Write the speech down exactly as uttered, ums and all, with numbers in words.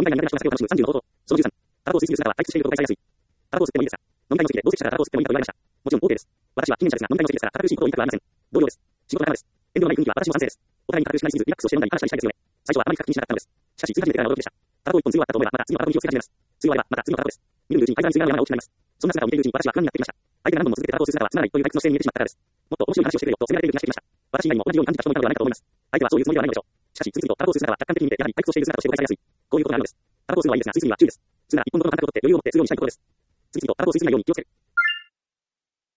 会が苦手な人が酒を楽しむさんじゅうの方法。そのじゅうさん。タバコを吸いする姿は退屈していることが使いやすい。タバコを吸ってもいいですか？飲み会の席で同席者からタバコを吸ってもいいかと言われました。もちろん OK です。私は近年者ですが、飲み会の席ですから、堅苦しいことを言いたくはありません。同僚です。仕事の仲間です。遠慮のない雰囲気は私も賛成です。お互いに堅苦しくなりすぎず、リラックスをして飲んだり話したりしたいですよね。最初はあまり深く気にしなかったのです。しかし、次始めてからの驚きでした。タバコを一本吸い終わったと思えば、また次のタバコに気をつけ始めます。吸い終われば、また次のタバコです。見るうちに間に吸い殻の山が大きくなります。そんな姿を見ているうちに私は不安になってきました。相手が何度も続けてタバコを吸う姿はつまらないという退屈の姿勢に見えてしまったからです。もっと面白い話をしてくれよと責められている気がしてきました。私以外にも同じように感じた人もいたのではないかと思います。相手はそういうつもりではないのでしょう。しかし、次々とタバコを吸う姿は客観的に見て、やはり退屈をしている姿として誤解されやすい。こういうことがあるのです。タバコを吸うのはいいですが、吸いすぎには注意です。吸うなら一本ほどの間隔を取って、余裕を持って数量にしたいことです。次々とタバコを吸いすぎないように気をつける。